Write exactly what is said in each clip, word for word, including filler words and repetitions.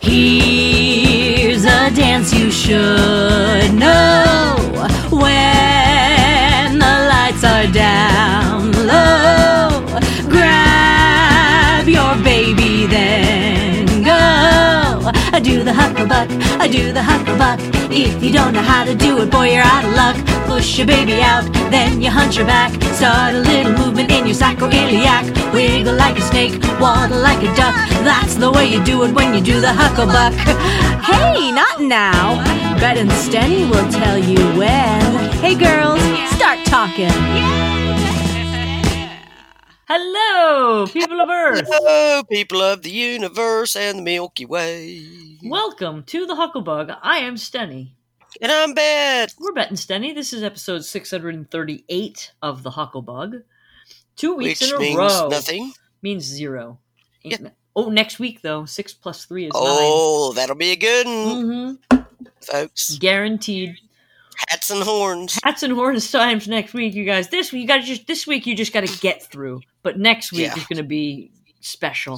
Here's a dance you should know. When the lights are down low, grab your baby, then go. I do the hucklebuck, I do the hucklebuck. If you don't know how to do it, boy, you're out of luck. Push your baby out, then you hunch your back. Start a little movement in your sacroiliac. Wiggle like a snake, waddle like a duck. That's the way you do it when you do the hucklebuck. Hey, not now. Bet and Stenny will tell you when. Hey girls, start talking. Hello, people of Earth. Hello, people of the universe and the Milky Way. Welcome to the Hucklebug. I am Stenny. And I'm Bet. We're Bet and Stenny. This is episode six hundred thirty-eight of the Hucklebug. Two weeks Which in a means row. nothing. Means zero. Yeah. Oh, next week, though. Six plus three is Oh, nine. That'll be a good one, Mm-hmm. folks. Guaranteed. Hats and horns. Hats and horns times next week, you guys. This week, you got to just this week, you just got to get through. But next week Yeah. is going to be special.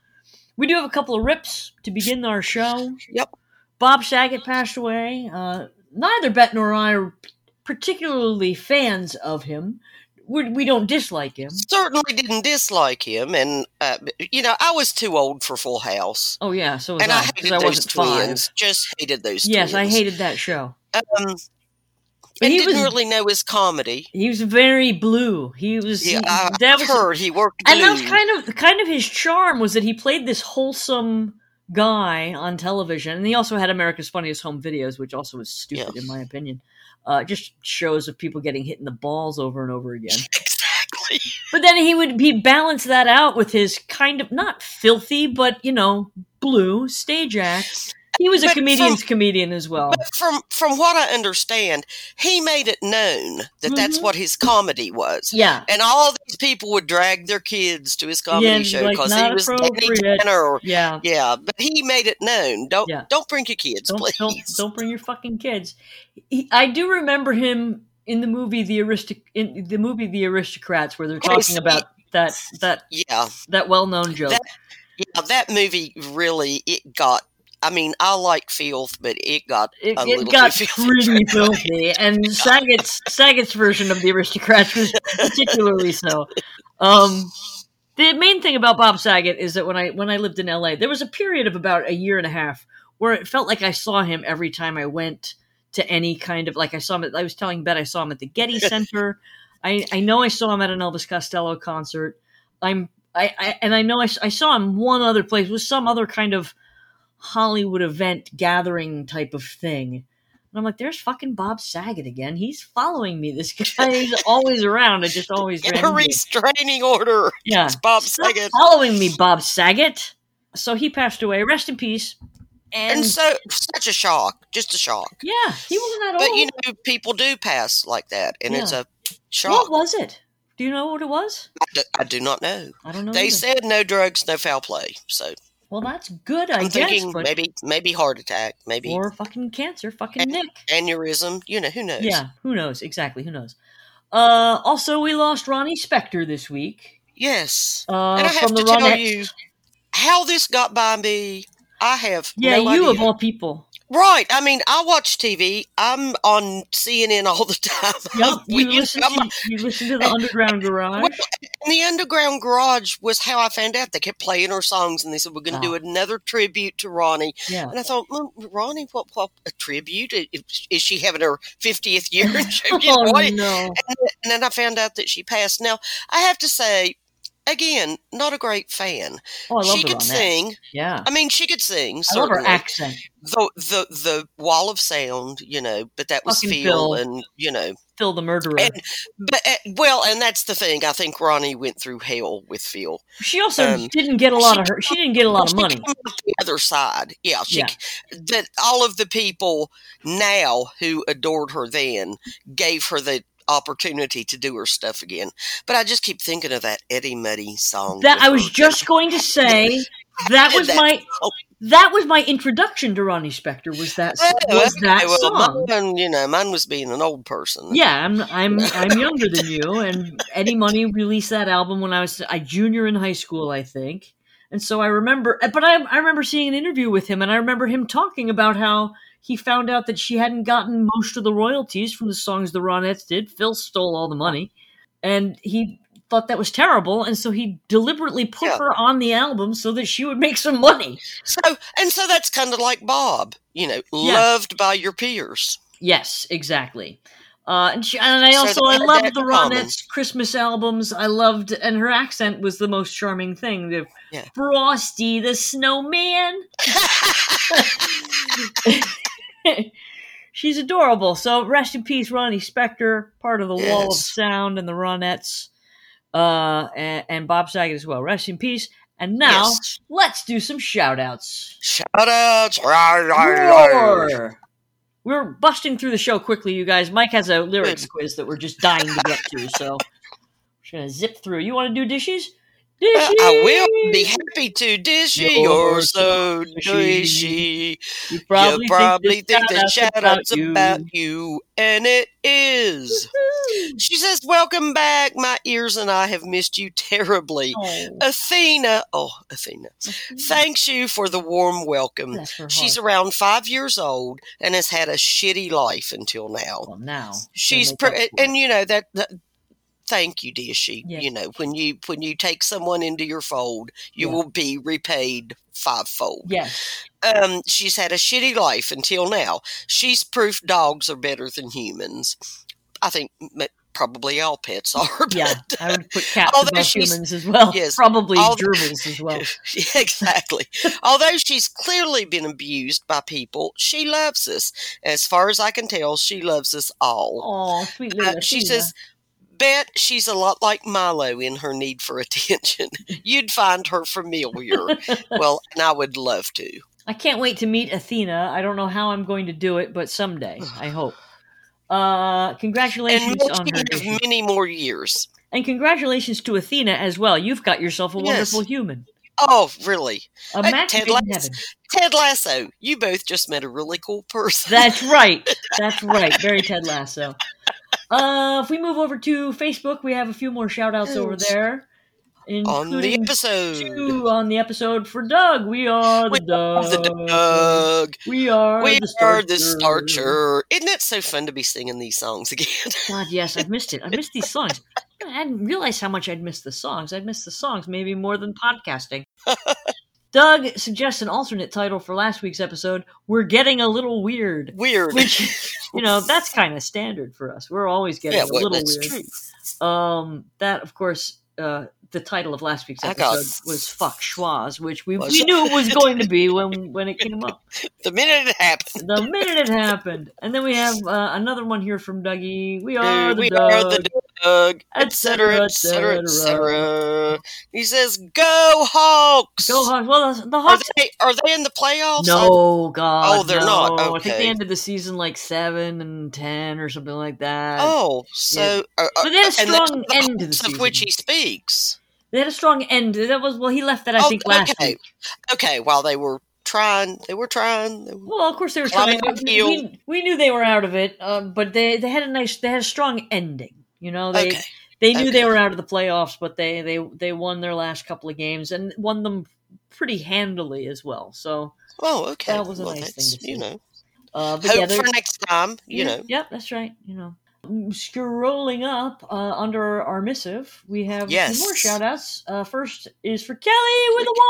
We do have a couple of rips to begin our show. Yep. Bob Saget passed away. Uh, neither Bet nor I are particularly fans of him. We, we don't dislike him. Certainly didn't dislike him, and uh, you know I was too old for Full House. Oh yeah, so was and I. I hated I those wasn't twins. five. Just hated those Yes, twins. I hated that show. Um, But and he didn't was- really know his comedy. He was very blue. He was. Yeah, he, I that was, heard he worked and that was blue. kind of kind of his charm was that he played this wholesome guy on television, and he also had America's Funniest Home Videos, which also was stupid Yeah. in my opinion. Uh, just shows of people getting hit in the balls over and over again. Exactly. But then he would he balance that out with his kind of not filthy, but you know, blue stage act. He was a But comedian's from- comedian as well. But from from what I understand, he made it known that that's Mhm. what his comedy was. Yeah. And all these people would drag their kids to his comedy Yeah, show like, because not he was Danny appropriate. Tanner. Yeah. Yeah, but he made it known. Don't Yeah. don't bring your kids, Don't, please. don't don't bring your fucking kids. He, I do remember him in the movie the Aristoc- in the movie The Aristocrats, where they're Yes, talking about that that Yeah, that well known joke. That- yeah. That movie really it got. I mean, I like filth, but it got it a it little got too filthy. pretty filthy, and Saget's Saget's version of The Aristocrats was particularly so. Um, the main thing about Bob Saget is that when I when I lived in L A, there was a period of about a year and a half where it felt like I saw him every time I went to any kind of like I saw him. At, I was telling Bet I saw him at the Getty Center. I I know I saw him at an Elvis Costello concert. I'm I, I and I know I, I saw him one other place. It was some other kind of Hollywood event gathering type of thing. And I'm like, there's fucking Bob Saget again. He's following me. This guy is always around. I just always In ran a into him. restraining order. Yeah. It's Bob Stop Saget. following me, Bob Saget. So he passed away. Rest in peace. And, And so, such a shock. Just a shock. yeah, he wasn't that But, old. you know, people do pass like that, and it's Yeah. a shock. What was it? Do you know what it was? I do, I do not know. I don't know. They either. said no drugs, no foul play. So well, that's good, I I'm guess. thinking But, maybe maybe heart attack, maybe or fucking cancer, fucking And- Nick. aneurysm. You know, who knows? Yeah, who knows? Exactly, who knows? Uh, also, we lost Ronnie Spector this week. Yes. Uh, and I have from to the tell Ronettes. you how this got by me. I have Yeah, no you idea. of all people. Right. I mean, I watch T V. I'm on C N N all the time. Yep, you know, listen I'm- to you listen to the Underground Garage. Well, And the Underground Garage was how I found out. They kept playing her songs, and they said, we're going to Oh. do another tribute to Ronnie. Yeah, And I thought, well, Ronnie, what, what, a tribute? Is, is she having her fiftieth year? You know, oh what? no, And then I found out that she passed. Now, I have to say, again, not a great fan. oh I love She the could Ronettes. sing. Yeah, I mean, she could sing, I love her certainly. accent. The, the, the wall of sound, you know, but that was Fucking Phil, Phil. and, you know. Phil the murderer. And, but, uh, well, and that's the thing. I think Ronnie went through hell with Phil. she also um, didn't get a lot she- of her. She didn't get a lot of She money. came out the other side. Yeah, she, Yeah. that all of the people now who adored her then gave her the opportunity to do her stuff again. But I just keep thinking of that Eddie Muddy song. That with I was her. just going to say. That was That- my oh. that was my introduction to Ronnie Spector. Was that Oh, was okay, that well, song? Mine, you know, mine was being an old person. Yeah, I'm I'm I'm younger than you, and Eddie Money released that album when I was a junior in high school, I think. And so I remember, but I, I remember seeing an interview with him, and I remember him talking about how he found out that she hadn't gotten most of the royalties from the songs the Ronettes did. Phil stole all the money, and he thought that was terrible, and so he deliberately put Yeah. her on the album so that she would make some money. So, and so that's kind of like Bob, you know, Yeah. loved by your peers. Yes, exactly. Uh, and, she, and I So also they I had loved that the in common. Ronettes Christmas albums. I loved, and her accent was the most charming thing. The Yeah. Frosty the Snowman. She's adorable. So rest in peace, Ronnie Spector, part of the Wall of Yes. Sound and the Ronettes, uh, and, and Bob Saget as well. Rest in peace. And now Yes. let's do some shout outs. Shout outs. Roar! We're busting through the show quickly, you guys. Mike has a lyrics quiz that we're just dying to get to, so we're just gonna zip through. You want to do dishes? Dishes. I will be happy to dish You're You're so so dishy. You probably, you probably think, the the shout-out's shout about out's you. about you, and it is. She says, welcome back. My ears and I have missed you terribly. Oh, Athena, oh, Athena, thanks you for the warm welcome. bless her She's heart. around five years old and has had a shitty life until now. Well, now She's, gonna pre- make up for it. and you know, that, that thank you, dear she. Yes. You know, when you when you take someone into your fold, you Yeah. will be repaid fivefold. Yes. Um, she's had a shitty life until now. She's proof dogs are better than humans. I think m- probably all pets are. But Yeah, I would put cats Although above she's- humans as well. yes, Probably although- gerbils as well. exactly. Although she's clearly been abused by people, she loves us. As far as I can tell, she loves us all. Oh, sweet little Uh, she Athena. says, bet she's a lot like Milo in her need for attention. You'd find her familiar. Well, and I would love to. I can't wait to meet Athena. I don't know how I'm going to do it, but someday, I hope. Uh, congratulations And on her may she dishes. have many more years. And congratulations to Athena as well. You've got yourself a Yes. wonderful human. Oh, really? A Uh, match Ted made in Lasso. heaven. Ted Lasso, you both just met a really cool person. That's right. That's right. Very Ted Lasso. Uh, if we move over to Facebook, we have a few more shout outs over Yes. there. On the Including episode. two on the episode for Doug. We are the We Doug. are the Doug. We are We the are the Starcher. Starcher. Isn't it so fun to be singing these songs again? God, yes, I've missed it. I missed these songs. I didn't realize how much I'd missed the songs. I'd missed the songs maybe more than podcasting. Doug suggests an alternate title for last week's episode, We're Getting a Little Weird. Weird. Which, you know, that's kind of standard for us. We're always getting yeah, a well, little that's weird. true. Um, that, of course, uh, the title of last week's I episode got- was Fuck Schwaz, which we, Was we it? knew it was going to be when, when it came up. The minute it happened, The minute it happened. And then we have uh, another one here from Dougie. We are the we Doug. are the Doug, et cetera, etc., et cetera, et et cetera. He says, "Go Hawks!" Go Hawks. Well, the Are Hawks. they are they in the playoffs? No, God. Oh, they're no. not. I think Okay. they ended the season like seven and ten or something like that. Oh, so uh, uh, But they had a and strong that's end to the Hawks season. of which he speaks. They had a strong end. That was well. He left that I Oh, think last okay. week. Okay, while they were trying, they were trying. They were, Well, of course they were Climbing trying. uphill. We, we knew they were out of it, um, but they, they had a nice. They had a strong ending. You know, they okay, they knew okay. they were out of the playoffs, but they they they won their last couple of games and won them pretty handily as well. So, oh, okay. that was a well, nice that's, thing to see. You know, uh, but hope yeah, they're- for next time. You yeah, know, Yep, that's right. You know, scrolling up uh, under our missive, we have a Yes. few more shout outs. Uh, first is for Kelly with a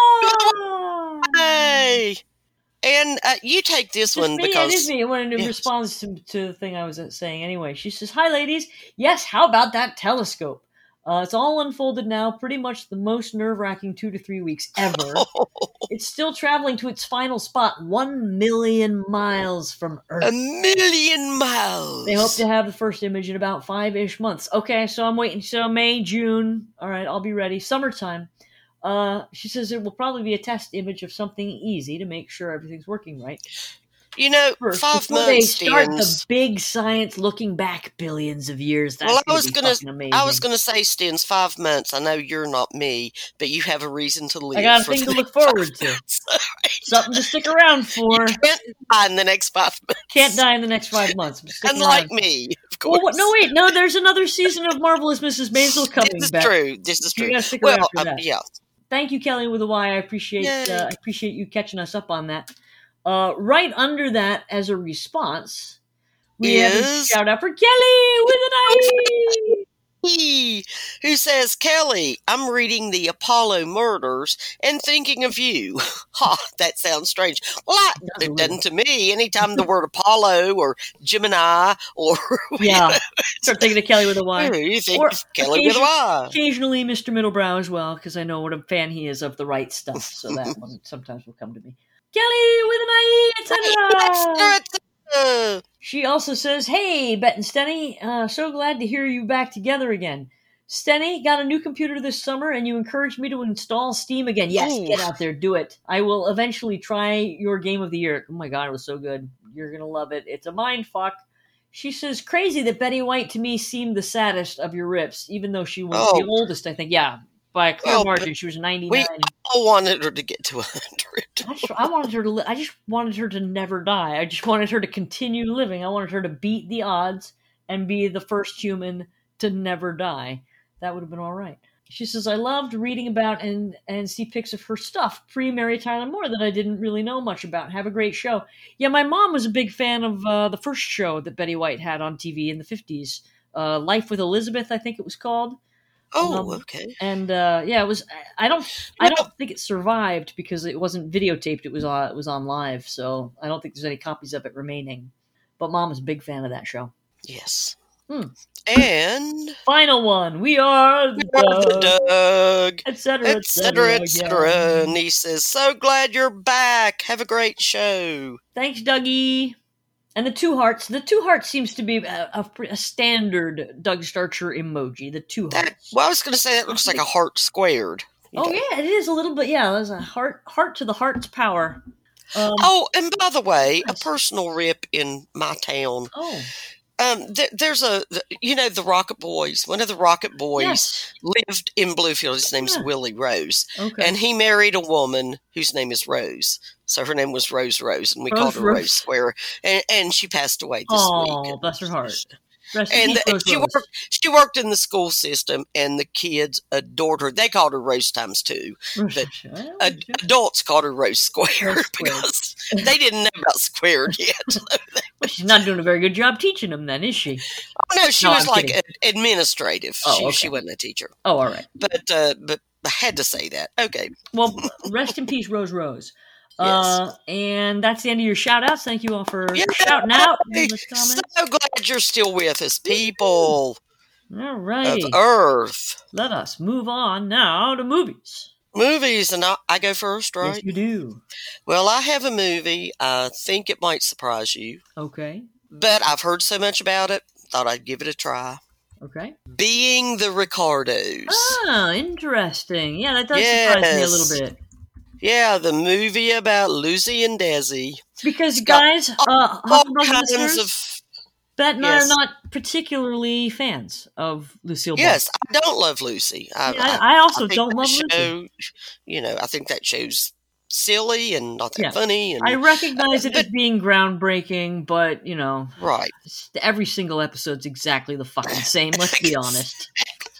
one. hey, and uh, you take this It's one me, because it is me. When in yes. response to, to the thing I was saying anyway, she says, "Hi, ladies. Yes, how about that telescope? Uh, it's all unfolded now. Pretty much the most nerve-wracking two to three weeks ever. It's still traveling to its final spot, one million miles from Earth. a million miles. They hope to have the first image in about five-ish months. Okay, so I'm waiting. So May, June. All right, I'll be ready. Summertime. Uh, she says it will probably be a test image of something easy to make sure everything's working right. You know, First, five before they months. start Stens. the big science looking back billions of years. That's Well, I gonna was be gonna- fucking amazing. I was going to say, Stens, five months. I know you're not me, but you have a reason to live. I got a for thing the to look next five forward to. months. Something to stick around for. You can't die in the next five months. Can't die in the next five months. I'm sticking Unlike around. me, of course. Well, what, no, wait, no. There's another season of Marvelous Missus Maisel coming This is back. true. This is You true. gotta stick Well, around for um, that. yeah. thank you, Kelly with a Y. I appreciate Yay. uh, I appreciate you catching us up on that. Uh, right under that, as a response, we have a Is shout out for Kelly with an I. he who says, Kelly, I'm reading the Apollo murders and thinking of you. Ha, that sounds strange. Well, I, Does a it little. doesn't to me. Anytime the word Apollo or Gemini or Yeah, start thinking of Kelly with a Y. you think Or of Kelly with a occasion- Y. Occasionally, Mister Middlebrow as well, because I know what a fan he is of the right stuff. So that one sometimes will come to me. Kelly with an I, et cetera. Uh, She also says, "Hey, Bet and Stenny, uh, so glad to hear you back together again. Stenny, got a new computer this summer, and you encouraged me to install Steam again. Yes, Ooh. get out there, do it. I will eventually try your game of the year. Oh my god, it was so good. You're gonna love it. It's a mind fuck." She says, "Crazy that Betty White to me seemed the saddest of your rips, even though she was Oh. the oldest. I think, yeah, by a clear Well, margin. She was ninety-nine. we all wanted her to get to one hundred. I, just, I wanted her to. Li- I just wanted her to never die. I just wanted her to continue living. I wanted her to beat the odds and be the first human to never die. That would have been all right." She says, "I loved reading about and and see pics of her stuff pre Mary Tyler Moore that I didn't really know much about. Have a great show." Yeah, my mom was a big fan of uh, the first show that Betty White had on T V in the fifties, uh, Life with Elizabeth, I think it was called. Oh, Um, okay. And uh, yeah, it was. I don't. I don't think it survived because it wasn't videotaped. It was on. It was on live, so I don't think there's any copies of it remaining. But Mom is a big fan of that show. Yes. Hmm. And Final one. We are the Doug, Doug, et cetera, et cetera, et cetera. And he says, "So glad you're back. Have a great show." Thanks, Dougie. And the two hearts. The two hearts seems to be a, a, a standard Doug Starcher emoji. The two That, hearts. well, I was going to say that looks like a heart squared. you Oh know. yeah, it is a little bit. Yeah, there's a heart. Heart to the heart's power. Um, Oh, and by the way, a Yes. personal rip in my town. oh. Um, th- there's a, the, you know, the Rocket Boys. One of the Rocket Boys Yes. lived in Bluefield. His name's Yeah. Willie Rose. Okay. And he married a woman whose name is Rose. So her name was Rose Rose, and we Rose called her Rose. Rose Square. And, and she passed away this Oh, week. bless her heart. Rest in And peace, the- Rose she Rose. worked. She worked in the school system, and the kids adored her. They called her Rose times two. Rose- but Well, Ad- adults called her Rose Square Rose Squared. because they didn't know about squared yet. well, she's not doing a very good job teaching them, then, is she? Oh, no, she No, was I'm like kidding. ad- administrative. Oh, she, okay. she wasn't a teacher, Oh, all right. but uh, but I had to say that. Okay, Well, rest in peace, Rose Rose. Uh, and that's the end of your shout outs. Thank you all for Yeah. shouting out in Hey, the comments. so glad you're still with us, people All of righty. Earth. Let us move on now to movies. Movies, and I, I go first, right? Yes, you do. Well, I have a movie. I think it might surprise you, Okay. but I've heard so much about it, thought I'd give it a try. Okay. Being the Ricardos. Ah, interesting. Yeah, that does surprise me a Yes. little bit. Yeah, the movie about Lucy and Desi. Because, It's got guys, uh, All Hufflepuff kinds listeners, of. Bet and I yes. are not particularly fans of Lucille Ball. Yes, I don't love Lucy. I, Yeah, I, I also think don't that love show, Lucy. You know, I think that show's silly and not that Yeah. funny. And I recognize it but- as being groundbreaking, but, you know, right, every single episode's exactly the fucking same, let's be honest.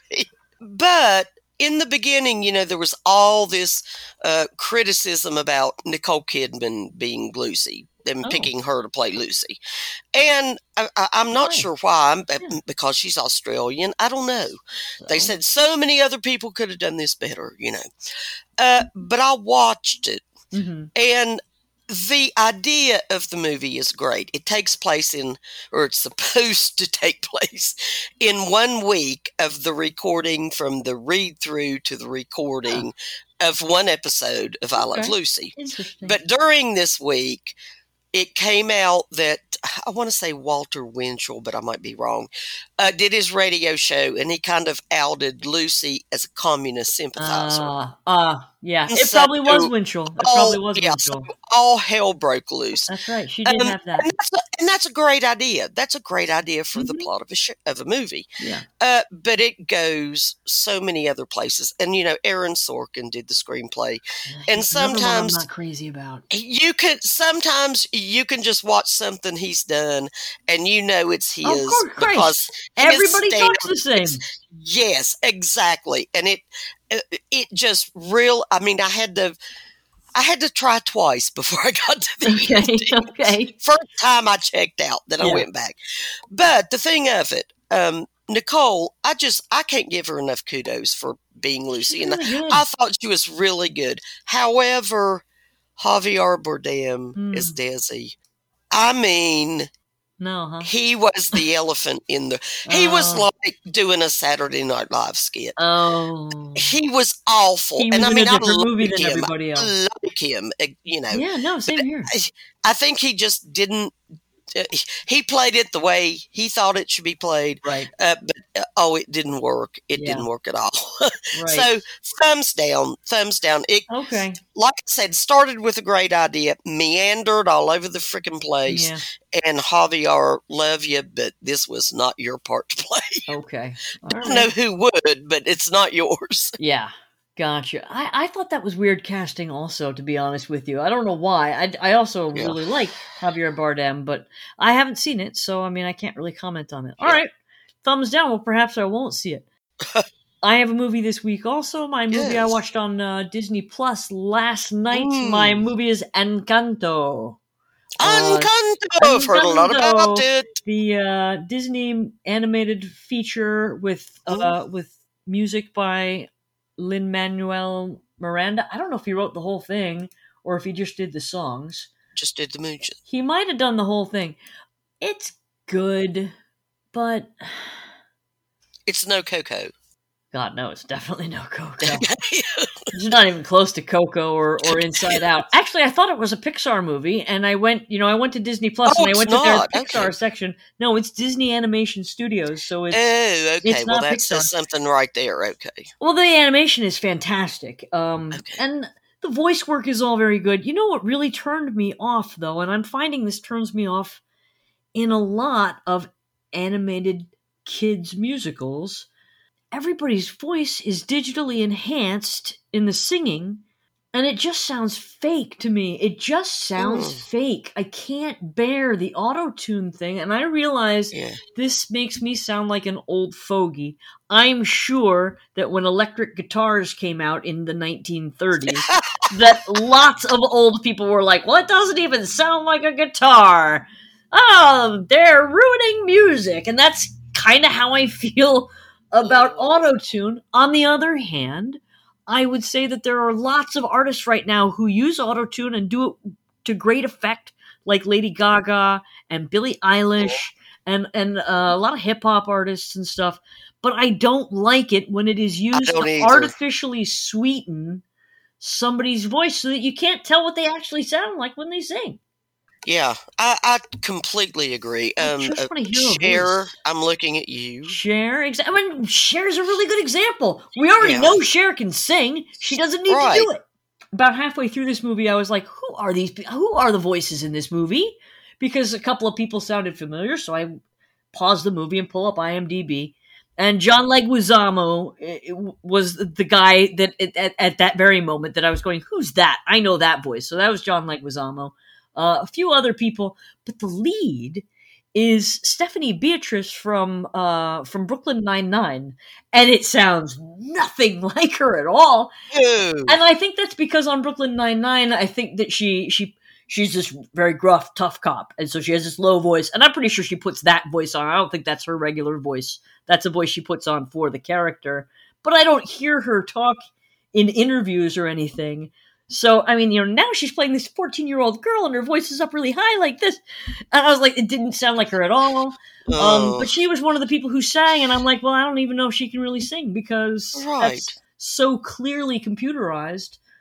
but in the beginning, you know, there was all this uh, criticism about Nicole Kidman being Lucy, them Oh. picking her to play Lucy, and I, I, I'm not Why? sure why. I'm- Yeah. Because she's Australian, I don't know. They So, said so many other people could have done this better, you know. Uh, but I watched it, mhm. and the idea of the movie is great. It takes place in, or it's supposed to take place in one week of the recording from the read through to the recording of one episode of I Love Okay. Lucy. Interesting. But during this week, it came out that, I want to say Walter Winchell, but I might be wrong, uh, did his radio show, and he kind of outed Lucy as a communist sympathizer. Ah, uh, uh, yeah. And It so- probably was Winchell. It all- probably was yeah, Winchell. so all hell broke loose. That's right. She did Um, have that. and, that's a, and that's a great idea. That's a great idea for Mhm. the plot of a sh- of a movie. Yeah. Uh, but it goes so many other places. And, you know, Aaron Sorkin did the screenplay. And He's another one I'm sometimes not crazy about. you can sometimes you can just watch something he's done and you know it's his Of course, Christ. because his Everybody stand- talks the same. Yes, exactly. And it it it just real I mean I had to I had to try twice before I got to the Okay, ending. okay. First time I checked out, then I Yeah. went back. But the thing of it, um, Nicole, I just I can't give her enough kudos for being Lucy, She's and really good. I thought she was really good. However, Javier Bardem Hmm. as Desi. I mean, No, huh? he was the elephant in the. He was Oh. like doing a Saturday Night Live skit. Oh. He was awful, He was and I in mean, a I different movie like than him. everybody else. I like him, uh, you know. Yeah, no, same here. I think he just didn't. Uh, he played it the way he thought it should be played, Right, uh, but uh, oh, it didn't work. It Yeah. didn't work at all. right. So thumbs down, thumbs down. It, okay. like I said, started with a great idea, meandered all over the freaking place, Yeah, and Javier, love you, but this was not your part to play. okay. All I don't right. know who would, but it's not yours. Yeah, gotcha. I, I thought that was weird casting also, to be honest with you. I don't know why. I, I also Yeah. really like Javier Bardem, but I haven't seen it, so I mean, I can't really comment on it. All Yeah. right, thumbs down. Well, perhaps I won't see it. I have a movie this week also. My movie I Yes. watched on uh, Disney Plus last night. Mm. My movie is Encanto. Uh, Encanto! I've heard a lot about Encanto. it. The uh, Disney animated feature with uh, with music by Lin-Manuel Miranda. I don't know if he wrote the whole thing or if he just did the songs. Just did the mooch. He might have done the whole thing. It's good, but It's no Coco. God, no, it's definitely no Coco. It's not even close to Coco or, or Inside Out. Actually, I thought it was a Pixar movie, and I went, you know, I went to Disney Plus Oh, and I it's went to their not. Pixar Okay. section. No, it's Disney Animation Studios, so it's Oh, okay. it's Well, not that Pixar. says something right there. Okay. Well, the animation is fantastic. Um, Okay. and the voice work is all very good. You know what really turned me off, though, and I'm finding this turns me off in a lot of animated kids' musicals. Everybody's voice is digitally enhanced in the singing, and it just sounds fake to me. It just sounds Mm. fake. I can't bear the auto-tune thing, and I realize Yeah. this makes me sound like an old fogey. I'm sure that when electric guitars came out in the nineteen thirties, that lots of old people were like, well, it doesn't even sound like a guitar. Oh, they're ruining music. And that's kind of how I feel about auto-tune. On the other hand, I would say that there are lots of artists right now who use auto-tune and do it to great effect, like Lady Gaga and Billie Eilish and, and uh, a lot of hip-hop artists and stuff. But I don't like it when it is used don't to either. artificially sweeten somebody's voice so that you can't tell what they actually sound like when they sing. Yeah, I, I completely agree. I Um, just uh, wanna hear a Cher, voice. I'm looking at you. Cher, exa- I mean, Cher's a really good example. We already Yeah. know Cher can sing. She doesn't need Right. to do it. About halfway through this movie, I was like, "Who are these? pe- Who are the voices in this movie?" Because a couple of people sounded familiar, so I paused the movie and pull up IMDb. And John Leguizamo eh, was the guy that at, at that very moment that I was going, "Who's that? I know that voice." So that was John Leguizamo. Uh, a few other people, but the lead is Stephanie Beatrice from uh, from Brooklyn Nine-Nine, and it sounds nothing like her at all. Ew. And I think that's because on Brooklyn Nine-Nine, I think that she she she's this very gruff, tough cop, and so she has this low voice, and I'm pretty sure she puts that voice on. I don't think that's her regular voice. That's a voice she puts on for the character, but I don't hear her talk in interviews or anything. So, I mean, you know, now she's playing this fourteen-year-old girl, and her voice is up really high like this. And I was like, it didn't sound like her at all. Um, Oh. but she was one of the people who sang, and I'm like, well, I don't even know if she can really sing because Right. that's so clearly computerized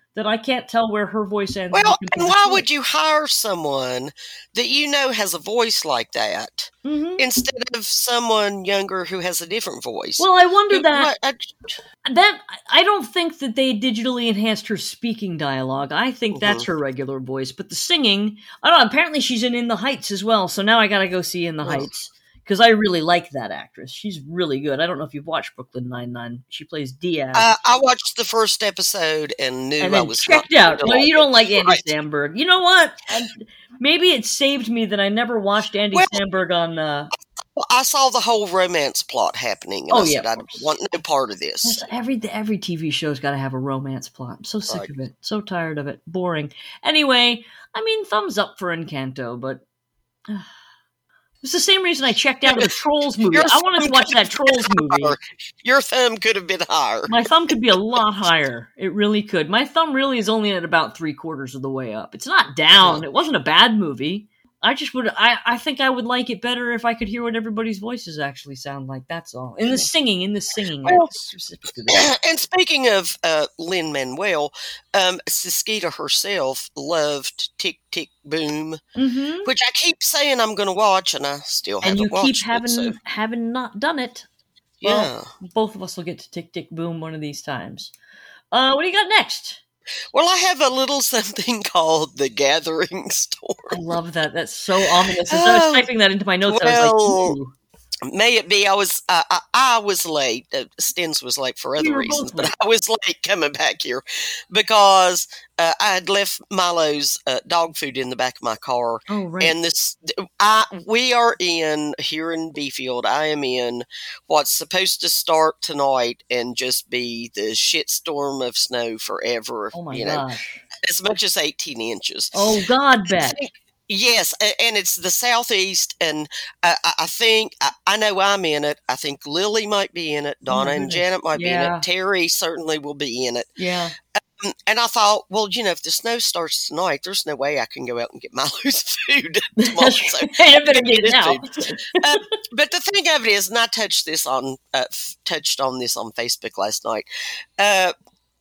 that I can't tell where her voice ends. Well, and and why would you hire someone that you know has a voice like that mm-hmm. instead of someone younger who has a different voice? Well, I wonder Who- that. what- I- That I don't think that they digitally enhanced her speaking dialogue. I think Mhm. that's her regular voice. But the singing, I don't know. Apparently, she's in In the Heights as well. So now I got to go see In the Oh. Heights because I really like that actress. She's really good. I don't know if you've watched Brooklyn Nine-Nine. She plays Diaz. Uh, I watched the first episode and knew and I then was checked not out. going to No, like you it. don't like Andy Right. Samberg. You know what? I, maybe it saved me that I never watched Andy Well- Samberg on. Uh, Well, I saw the whole romance plot happening, and Oh, I yeah, said, of I course. want no part of this. Just every every T V show's got to have a romance plot. I'm so sick Right. of it. So tired of it. Boring. Anyway, I mean, thumbs up for Encanto, but uh, it's the same reason I checked out of the Trolls movie. Your I wanted to thumb watch could that have Trolls been movie. higher. Your thumb could have been higher. My thumb could be a lot higher. It really could. My thumb really is only at about three quarters of the way up. It's not down. It wasn't a bad movie. I just would. I, I think I would like it better if I could hear what everybody's voices actually sound like. That's all. In the singing, in the singing. Well, specifically there. And speaking of uh, Lin-Manuel, um, Siskita herself loved Tick, Tick, Boom, Mm-hmm. which I keep saying I'm going to watch, and I still And haven't you watched keep having it. So, having not done it. yeah. Well, both of us will get to Tick Tick Boom one of these times. Uh, what do you got next? Well, I have a little something called The Gathering I Storm. love that. That's so ominous. As I was Oh, typing that into my notes, I was well, like, ooh. May it be, I was uh, I, I was late. Uh, Stens was late for We other were reasons, both but late. I was late coming back here because uh, I had left Milo's uh, dog food in the back of my car. Oh, right. And this, I we are in here in Beefield. I am in what's supposed to start tonight and just be the shitstorm of snow forever. oh, my you know, gosh. as much as eighteen inches. Oh, God, bet. Yes, a- and it's the southeast, and I, I I think I, I know I'm in it. I think Lily might be in it. Oh, my Donna and goodness. Janet might be in Yeah. it. Terry certainly will be in it. Yeah. Mm, And I thought, well, you know, if the snow starts tonight, there's no way I can go out and get Milo's food tomorrow. That's So right. I better get it his now. food. Uh, but the thing of it is, and I touched this on uh, f- touched on this on Facebook last night. Uh,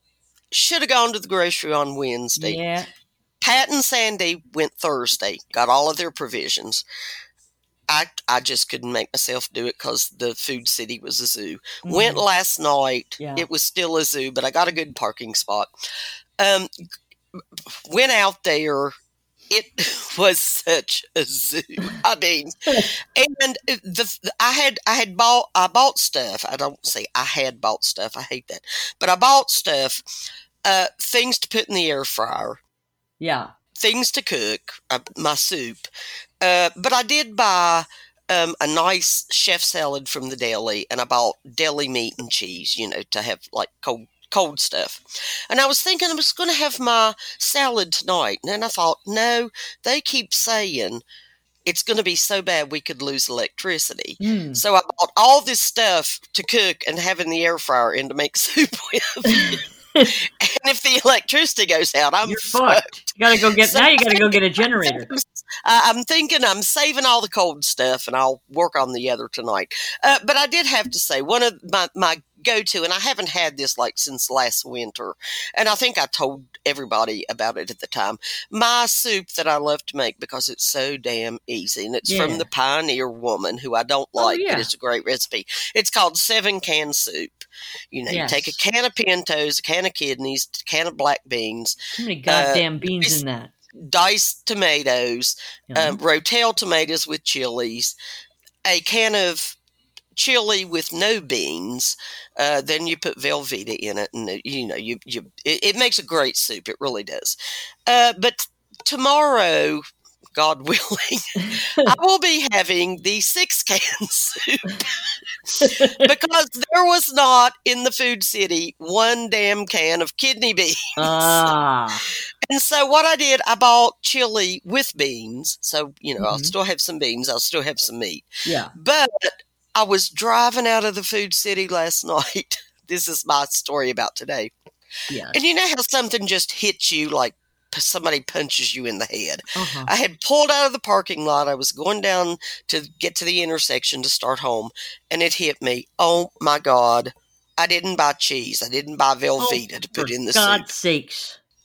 should have gone to the grocery on Wednesday. Yeah. Pat and Sandy went Thursday, got all of their provisions. I I just couldn't make myself do it because the Food City was a zoo. Mhm. Went last night. Yeah. It was still a zoo, but I got a good parking spot. Um, went out there. It was such a zoo. I mean, and the I had I had bought I bought stuff. I don't say I had bought stuff. I hate that, but I bought stuff, uh, things to put in the air fryer, Yeah. things to cook, uh, my soup. Uh, but I did buy um, a nice chef salad from the deli, and I bought deli meat and cheese, you know, to have like cold cold stuff. And I was thinking I was going to have my salad tonight, and then I thought, no, they keep saying it's going to be so bad we could lose electricity. Mm. So I bought all this stuff to cook and have in the air fryer and to make soup with. And if the electricity goes out, I'm You're fucked. fucked. You gotta go get So now. You gotta I go think- get a generator. I- I'm thinking I'm saving all the cold stuff, and I'll work on the other tonight. Uh, but I did have to say, one of my, my go-to, and I haven't had this like since last winter, and I think I told everybody about it at the time, my soup that I love to make because it's so damn easy, and it's Yeah. from the Pioneer Woman, who I don't Oh, like, yeah. but it's a great recipe. It's called Seven Can Soup. You know, Yes. you take a can of pintos, a can of kidneys, a can of black beans, Too many goddamn Uh, beans it's- in that. diced tomatoes, Yeah. um, Rotel tomatoes with chilies, a can of chili with no beans. Uh, then you put Velveeta in it, and uh, you know you you it, it makes a great soup. It really does. Uh, but tomorrow, God willing, I will be having the six can soup because there was not in the Food City one damn can of kidney beans. Ah. And so what I did, I bought chili with beans. So, you know, I'll Mhm. still have some beans. I'll still have some meat. Yeah. But I was driving out of the Food City last night. This is my story about today. Yeah. And you know how something just hits you like p- somebody punches you in the head. Uh-huh. I had pulled out of the parking lot. I was going down to get to the intersection to start home. And it hit me. Oh, my God. I didn't buy cheese. I didn't buy Velveeta to put For in the soup. God's sakes.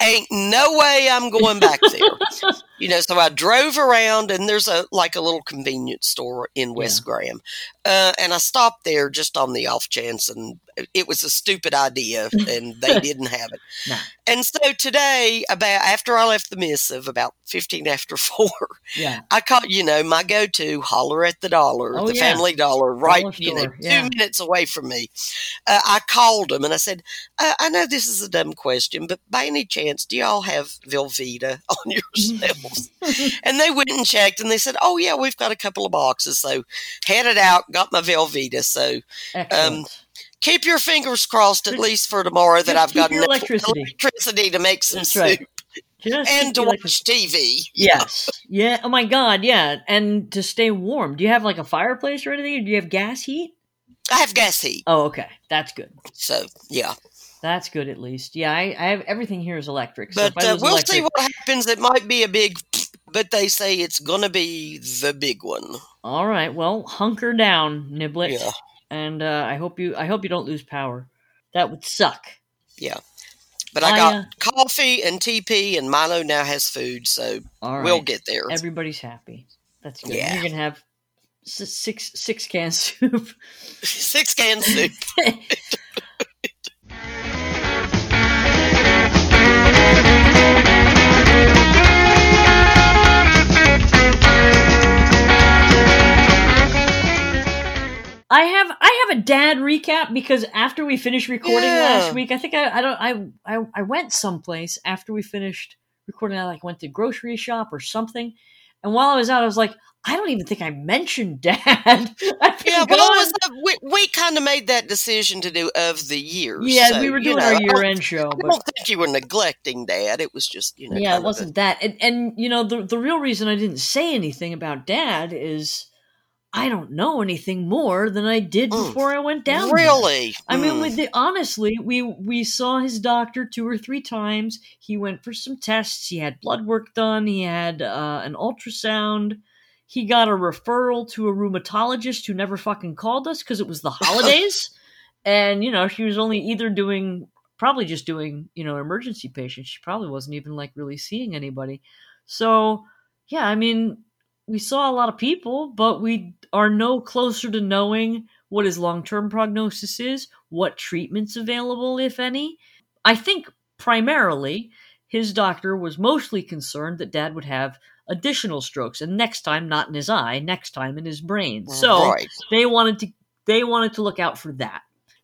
ain't no way I'm going back there. You know, so I drove around, and there's a like a little convenience store in West Yeah. Graham, uh, and I stopped there just on the off chance, and it was a stupid idea, and they didn't have it. Nah. And so today, about after I left the missive, about fifteen after four, Yeah. I caught, you know, my go-to Holler at the Dollar, Oh, the yeah. Family Dollar, right, Dollar you know, store, two yeah. minutes away from me. Uh, I called them and I said, uh, I know this is a dumb question, but by any chance, do y'all have Velveeta on your shelves? And they went and checked, and they said, oh, yeah, we've got a couple of boxes. So headed out, got my Velveeta. So Excellent. um, keep your fingers crossed, at least for tomorrow, that Just I've keep got your enough electricity. electricity to make some That's soup. right. Just And keep to the watch electric- T V. Yes. Yeah. Oh my God. Yeah. And to stay warm. Do you have like a fireplace or anything? Or do you have gas heat? I have gas heat. Oh, okay. That's good. So, yeah. That's good at least. Yeah. I, I have everything here is electric. So But if I uh, lose we'll electric, see what happens. It might be a big, but they say it's going to be the big one. all right. Well, hunker down, Niblet. Yeah. And uh, I hope you. I hope you don't lose power. That would suck. Yeah. But I, I, got uh, coffee and T P, and Milo now has food, so All right. we'll get there. Everybody's happy. That's good. Yeah. You're gonna have s- six six cans soup. Six cans soup. I have I have a dad recap because after we finished recording Yeah. last week, I think I, I don't I, I I went someplace after we finished recording. I like went to grocery shop or something, and while I was out, I was like, I don't even think I mentioned Dad. I've been Yeah, gone. well, it was, uh, we, we kind of made that decision to do of the year. yeah, so, we were you doing know, our I don't- year end show, I but don't think you were neglecting Dad. It was just, you know, yeah, kind it of a- wasn't that. And, and you know, the the real reason I didn't say anything about Dad is I don't know anything more than I did Mm. before I went down there. really. I mean, Mm. with the, honestly, we we saw his doctor two or three times. He went for some tests. He had blood work done. He had uh, an ultrasound. He got a referral to a rheumatologist who never fucking called us because it was the holidays. And, you know, she was only either doing, probably just doing, you know, emergency patients. She probably wasn't even like really seeing anybody. So, yeah, I mean, we saw a lot of people, but we are no closer to knowing what his long-term prognosis is, what treatment's available, if any. I think primarily his doctor was mostly concerned that Dad would have additional strokes, and next time not in his eye, next time in his brain. So right. they wanted to they wanted to look out for that.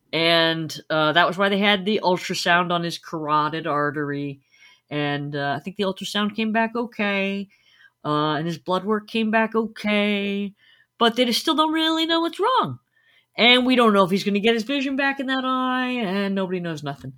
And uh, that was why they had the ultrasound on his carotid artery. And uh, I think the ultrasound came back okay. Uh, and his blood work came back okay. But they just still don't really know what's wrong. And we don't know if he's going to get his vision back in that eye. And nobody knows nothing.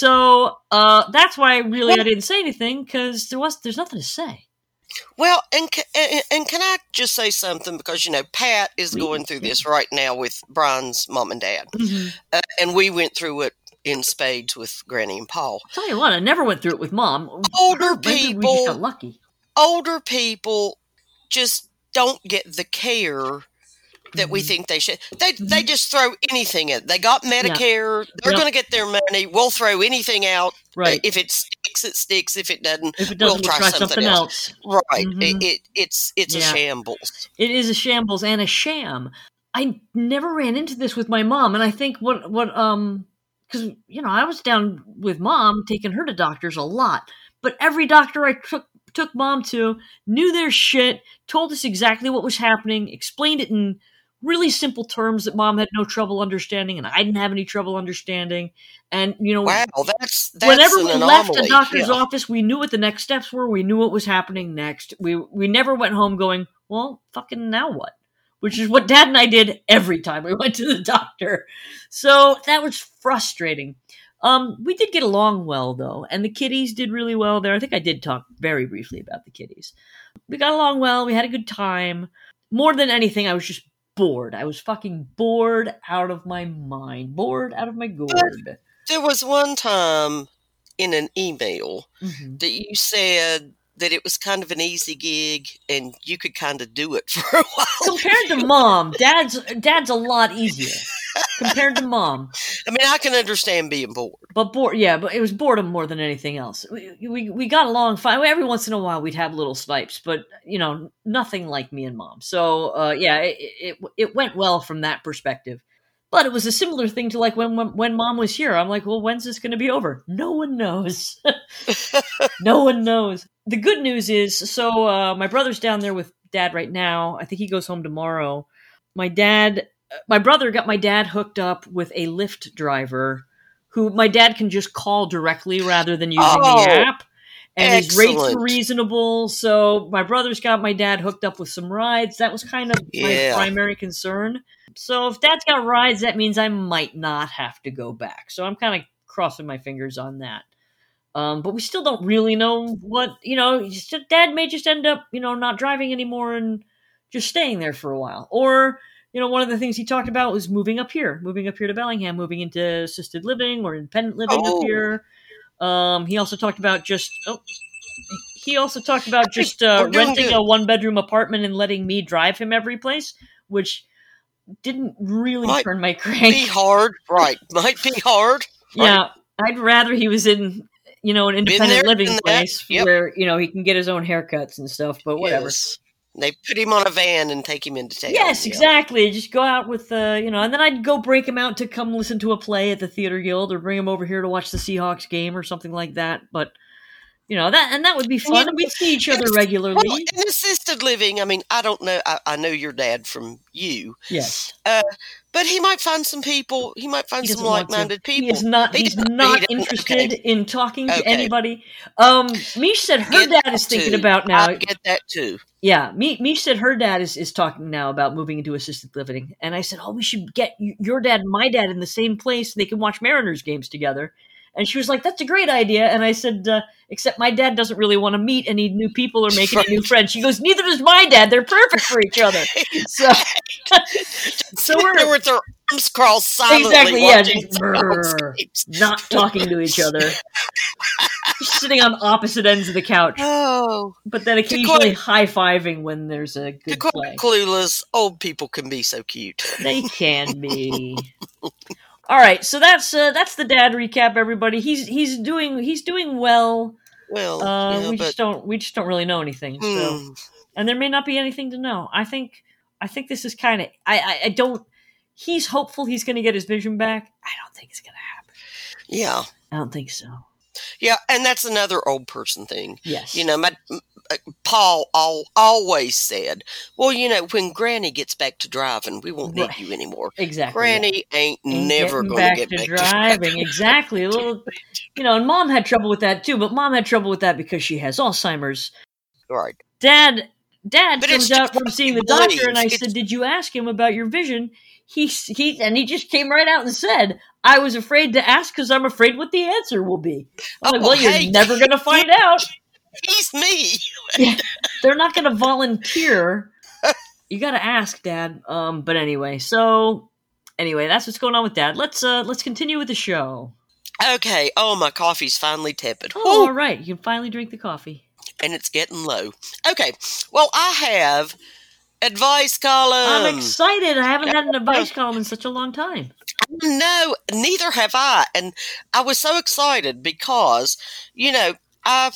So uh, that's why really I didn't say anything, because there was there's nothing to say. Well, and, ca- and and can I just say something? Because, you know, Pat is Please, going through yeah. this right now with Brian's mom and dad. Mm-hmm. Uh, and we went through it in spades with Granny and Paul. Tell you what, I never went through it with Mom. Older Maybe we people- just got lucky. Older people just don't get the care that we Mhm. think they should. They they just throw anything in. They got Medicare. They're Yep. going to get their money. We'll throw anything out. Right. If it sticks, it sticks. If it doesn't, If it we'll doesn't, we'll try try something something else. else. right. Mhm. It, it it's it's Yeah. a shambles. It is a shambles and a sham. I never ran into this with my mom, and I think what what um because you know I was down with Mom taking her to doctors a lot, but every doctor I took took Mom to knew their shit, told us exactly what was happening, explained it in really simple terms that Mom had no trouble understanding, and I didn't have any trouble understanding. And you know, Wow, that's that's whenever an we anomaly. left the doctor's Yeah. office, we knew what the next steps were. We knew what was happening next. We we never went home going, well, fucking now what? Which is what Dad and I did every time we went to the doctor. So that was frustrating. Um, we did get along well, though, and the kiddies did really well there. I think I did talk very briefly about the kiddies. We got along well. We had a good time. More than anything, I was just bored. I was fucking bored out of my mind. Bored out of my gourd. There was one time in an email Mhm. that you said that it was kind of an easy gig and you could kind of do it for a while. Compared to Mom, Dad's Dad's a lot easier. compared to Mom. I mean, I can understand being bored. But bored, yeah, but it was boredom more than anything else. We we, we got along fine. Every once in a while, we'd have little snipes, but you know, nothing like me and Mom. So uh, yeah, it, it it went well from that perspective. But it was a similar thing to like when when, when Mom was here. I'm like, well, when's this going to be over? No one knows. No one knows. The good news is, so uh, my brother's down there with Dad right now. I think he goes home tomorrow. My dad, my brother got my dad hooked up with a Lyft driver who my dad can just call directly rather than using Oh, the app. And his rates excellent. are reasonable. So my brother's got my dad hooked up with some rides. That was kind of Yeah. my primary concern. So if Dad's got rides, that means I might not have to go back. So I'm kind of crossing my fingers on that. Um, but we still don't really know what, you know, just- Dad may just end up, you know, not driving anymore and just staying there for a while. Or, you know, one of the things he talked about was moving up here, moving up here to Bellingham, moving into assisted living or independent living up Oh. here. Um, he also talked about just, oh, he also talked about just uh, We're doing renting good. a one bedroom apartment and letting me drive him every place, which didn't really Might turn my Be crank. hard, right? Might be hard. Right. Yeah, I'd rather he was in, you know, an Been independent there, living done that. place Yep. where, you know, he can get his own haircuts and stuff, but whatever. Yes. They put him on a van and take him into town. Yes, Yeah. exactly. Just go out with, uh, you know, and then I'd go break him out to come listen to a play at the Theater Guild or bring him over here to watch the Seahawks game or something like that. But, you know, that and that would be And, you fun. know, And we'd see each other it's- regularly. Well, in assisted living, I mean, I don't know. I, I know your dad from you, Yes. uh, but he might find some people. He might find He some doesn't want to. like-minded people. He is not. He He's doesn't- he not doesn't- interested okay. in talking to Okay. anybody. Um, Mish said her Get dad that is thinking too. about now. I get that too. Yeah, Mi- Mish said her dad is, is talking now about moving into assisted living, and I said, "Oh, we should get y- your dad and my dad in the same place. They can watch Mariners games together." And she was like, "That's a great idea." And I said, uh, "Except my dad doesn't really want to meet any new people or make any new friends." She goes, "Neither does my dad. They're perfect for each other." So, so They we're were with their arms crossed silently exactly, yeah, watching just Seahawks brrr, games. not talking to each other, just sitting on opposite ends of the couch, Oh, but then To occasionally quote- high fiving when there's a to good quote play. Clueless, old people can be so cute. They can be. All right, so that's uh, that's the dad recap. Everybody, he's he's doing he's doing well. Well, Uh, yeah, we but just don't we just don't really know anything. So, hmm, and there may not be anything to know. I think I think this is kind of I, I I don't. He's hopeful he's going to get his vision back. I don't think it's going to happen. yeah, I don't think so. yeah, and that's another old person thing. Yes, You know, my uh, Paul all, always said, "Well, you know, when Granny gets back to driving, we won't need Right. you anymore." exactly. Granny ain't, Ain't never getting going back to get to back driving. Exactly. Well, you know, and Mom had trouble with that too. But Mom had trouble with that because she has Alzheimer's. to right. Dad, Dad But comes it's out from just seeing the what you doctor, and I believe. said, "Did you ask him about your vision?" He he, and he just came right out and said, "I was afraid to ask because I'm afraid what the answer will be." I'm like, Oh, "Well, you're hey, never going to find out. He's me. Yeah, they're not going to volunteer. You got to ask, Dad." Um, but anyway, so anyway, that's what's going on with Dad. Let's uh, let's continue with the show. Okay. Oh, my coffee's finally tepid. Oh, Whew. all right, you can finally drink the coffee. And it's getting low. Okay. Well, I have advice column. I'm excited. I haven't had an advice column in such a long time. No, neither have I. And I was so excited because, you know, I've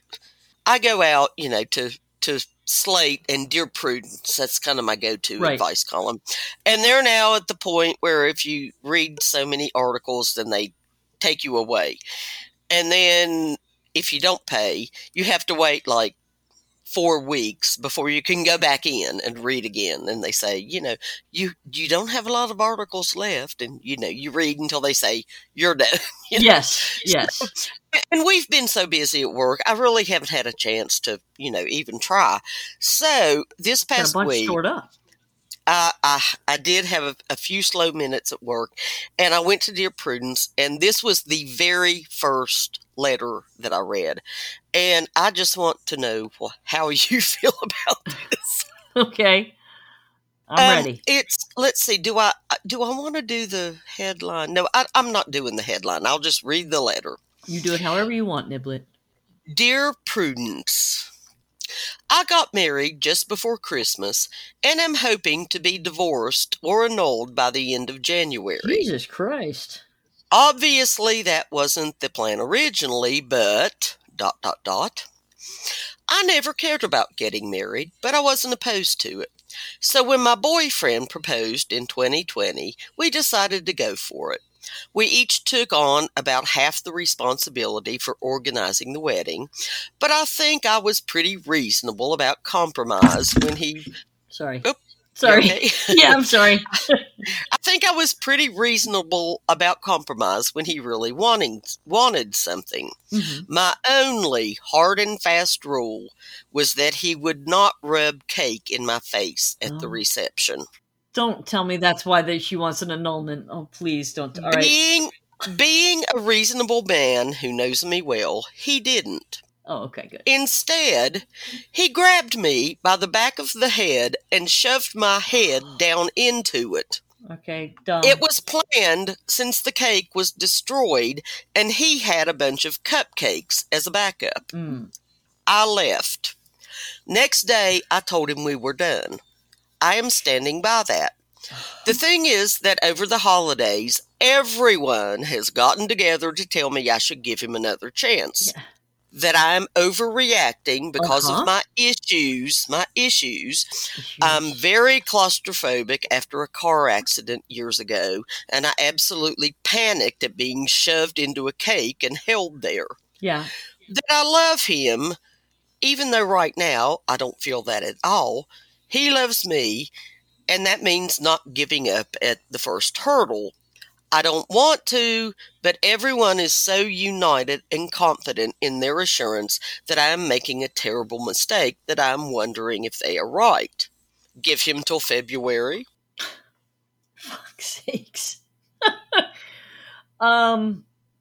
I go out, you know, to to Slate and Dear Prudence. That's kind of my go-to Right. advice column. And they're now at the point where if you read so many articles, then they take you away. And then if you don't pay, you have to wait like four weeks before you can go back in and read again. And they say, you know, you you don't have a lot of articles left, and you know, you read until they say you're done. You know? Yes, yes. And we've been so busy at work, I really haven't had a chance to, you know, even try. So this Got a past bunch week, stored up. I, I I did have a, a few slow minutes at work, and I went to Dear Prudence, and this was the very first letter that I read, and I just want to know wh- how you feel about this. Okay, I'm Um, ready. It's let's see. Do I do I want to do the headline? No, I, I'm not doing the headline. I'll just read the letter. You do it however you want, Niblet. Dear Prudence, I got married just before Christmas and am hoping to be divorced or annulled by the end of January. Jesus Christ. Obviously, that wasn't the plan originally, but dot, dot, dot. I never cared about getting married, but I wasn't opposed to it. So when my boyfriend proposed in twenty twenty, we decided to go for it. We each took on about half the responsibility for organizing the wedding, but I think I was pretty reasonable about compromise when he... Sorry. Oop, sorry. Okay? Yeah, I'm sorry. I think I was pretty reasonable about compromise when he really wanting, wanted something. Mm-hmm. My only hard and fast rule was that he would not rub cake in my face at Oh. the reception. Don't tell me that's why they, she wants an annulment. Oh, please don't. All right. Being, being a reasonable man who knows me well, he didn't. Oh, okay, good. Instead, he grabbed me by the back of the head and shoved my head down into it. Okay, dumb. It was planned since the cake was destroyed and he had a bunch of cupcakes as a backup. Mm. I left. Next day, I told him we were done. I am standing by that. The thing is that over the holidays, everyone has gotten together to tell me I should give him another chance. Yeah. That I'm overreacting because Uh-huh. of my issues, my issues. I'm very claustrophobic after a car accident years ago, and I absolutely panicked at being shoved into a cake and held there. Yeah. That I love him, even though right now I don't feel that at all. He loves me, and that means not giving up at the first hurdle. I don't want to, but everyone is so united and confident in their assurance that I am making a terrible mistake that I'm wondering if they are right. Give him till February. Fuck's sakes. um,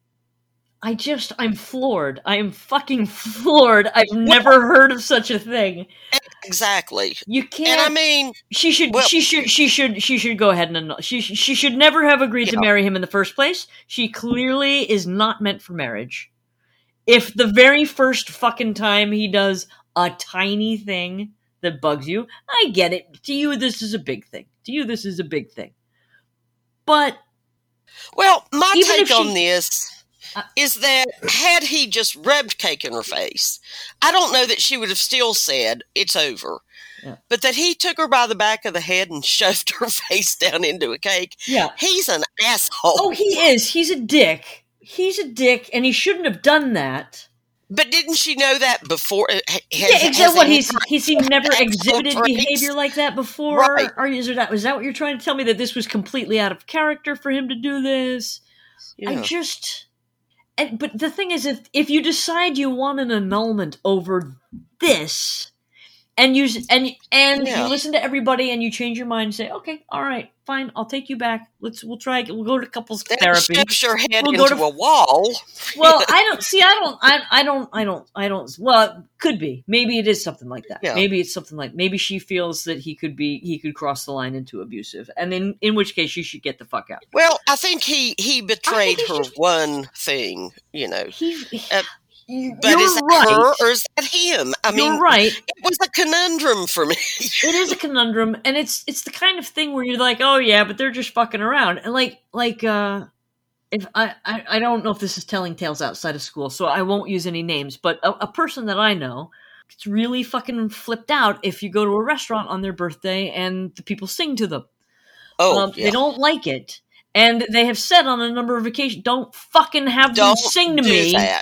I just, I'm floored. I am fucking floored. I've never heard of such a thing. Exactly. You can't. And I mean, She should. well- she should. She should. She should go ahead and annul. She. She should never have agreed to Yeah. marry him in the first place. She clearly is not meant for marriage. If the very first fucking time he does a tiny thing that bugs you, I get it. To you, this is a big thing. To you, this is a big thing. But well, my Even take if she- on this Uh, is that had he just rubbed cake in her face, I don't know that she would have still said, it's over. Yeah. But that he took her by the back of the head and shoved her face down into a cake, yeah. he's an asshole. Oh, he is. He's a dick. He's a dick, and he shouldn't have done that. But didn't she know that before? Has, Yeah, has exactly. What he- he's he's he never exhibited traits? behavior like that before. Right. Or is that was that what you're trying to tell me, that this was completely out of character for him to do this? I Yeah. just, and but the thing is, if if you decide you want an annulment over this, and you s- and and Yeah. you listen to everybody, and you change your mind and say, okay, all right, fine, I'll take you back. Let's we'll try. We'll go to couples That therapy. shoves your head We'll go into to- a wall. Well, I don't see. I don't. I. I don't. I don't. I don't. Well, it could be. Maybe it is something like that. Yeah. Maybe it's something like. Maybe she feels that he could be. He could cross the line into abusive, and in in which case she should get the fuck out. Well, I think he, he betrayed he's her just- one thing, you know. He. Uh, you're But is that right. her or is that him? I mean, you're right. it was a conundrum for me. It is a conundrum, and it's it's the kind of thing where you're like, oh yeah, but they're just fucking around, and like like uh, if I I, I don't know if this is telling tales outside of school, so I won't use any names, but a, a person that I know gets really fucking flipped out if you go to a restaurant on their birthday and the people sing to them. Oh, um, yeah. They don't like it, and they have said on a number of occasions, don't fucking have them Don't sing to do me. that.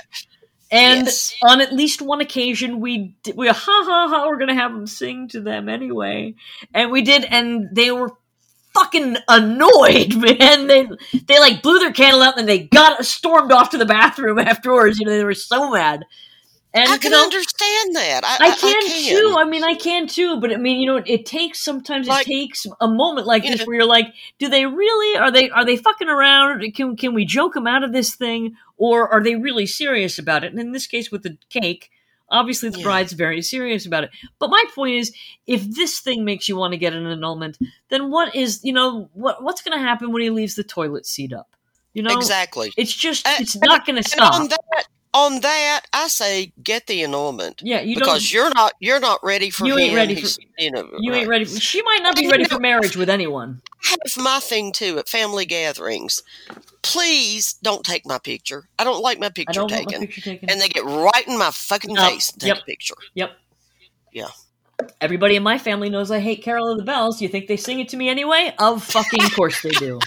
And Yes. on at least one occasion, we did, we ha ha ha, we're gonna have them sing to them anyway, and we did, and they were fucking annoyed, man. They they like blew their candle out, and they got stormed off to the bathroom afterwards. You know, they were so mad. And I can you know, understand that. I, I I- can, I can too. I mean, I can too. But I mean, you know, it, it takes sometimes Like- it takes a moment like You this know- where you're like, do they really? Are they are they fucking around? Can can we joke them out of this thing, or are they really serious about it? And in this case, with the cake, obviously the Yeah. bride's very serious about it. But my point is, if this thing makes you want to get an annulment, then what is you know what what's going to happen when he leaves the toilet seat up? You know, Exactly. it's just Uh, it's not going to And stop. on that, on that, I say get the annulment. Yeah, you because don't, you're not you're not ready for you him. ain't ready for you know. You right. ain't ready. For, she might not be And, ready you know, for marriage with anyone. I have my thing too at family gatherings. Please don't take my picture. I don't like my picture I don't taken. want my picture taken. And they get right in my fucking Uh, face and take yep. a picture. Yep. Yeah. Everybody in my family knows I hate Carol of the Bells. You think they sing it to me anyway? Of fucking course they do.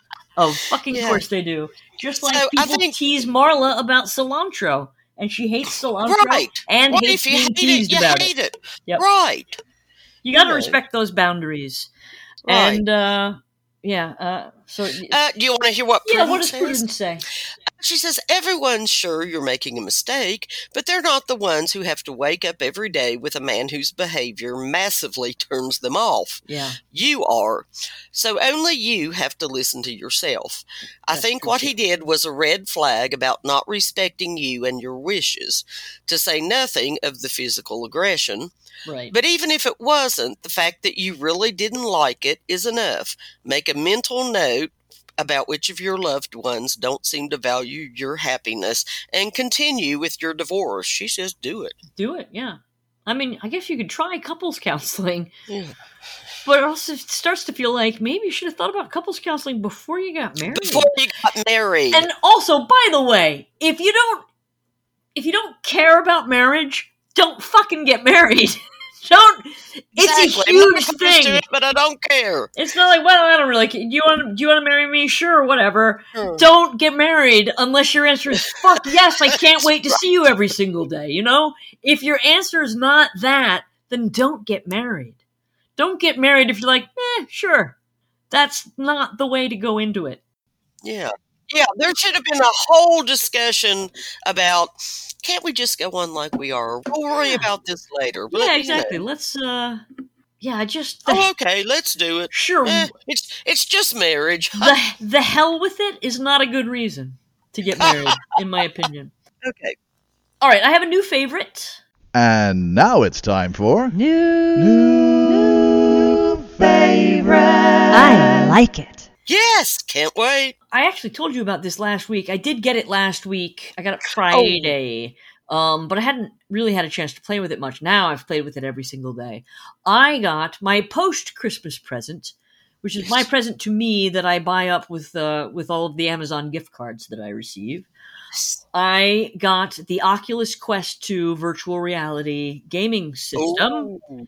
Of fucking Yeah. course they do. Just like So, I people think- tease Marla about cilantro, and she hates cilantro Right. and Well, hates if you being hate teased it, you about hate it. it. Yep. Right. You got to You know. respect those boundaries. Right. And uh, yeah, uh, so Uh, do you want to hear what yeah, Prudence what does says? Prudence say? She says, everyone's sure you're making a mistake, but they're not the ones who have to wake up every day with a man whose behavior massively turns them off. Yeah. You are. So only you have to listen to yourself. I That's think true, what too. he did was a red flag about not respecting you and your wishes, to say nothing of the physical aggression. Right. But even if it wasn't, the fact that you really didn't like it is enough. Make a mental note about which of your loved ones don't seem to value your happiness and continue with your divorce. She says do it. Do it, yeah. I mean, I guess you could try couples counseling, Yeah. but it also starts to feel like maybe you should have thought about couples counseling before you got married. Before you got married. And also, by the way, if you don't if you don't care about marriage, don't fucking get married. Don't. It's exactly. a I'm not huge opposed thing. to it, but I don't care. It's not like, well, I don't really care. Do you want do you want to marry me? Sure, whatever. Hmm. Don't get married unless your answer is fuck yes, I can't wait to see you every single day, you know? If your answer is not that, then don't get married. Don't get married if you're like, eh, sure. That's not the way to go into it. Yeah. Yeah, there should have been a whole discussion about, can't we just go on like we are? We'll worry Yeah. about this later. But, Yeah, you exactly. know. Let's uh yeah, I just Oh, okay, let's do it. sure Eh, it's it's just marriage. the the hell with it is not a good reason to get married, in my opinion. Okay. All right, I have a new favorite. And now it's time for New, New Favorite. I like it. Yes, can't wait. I actually told you about this last week. I did get it last week. I got it Friday. Um, but I hadn't really had a chance to play with it much. Now I've played with it every single day. I got my post-Christmas present, which is my present to me that I buy up with uh, with all of the Amazon gift cards that I receive. I got the Oculus Quest two virtual reality gaming system. Ooh.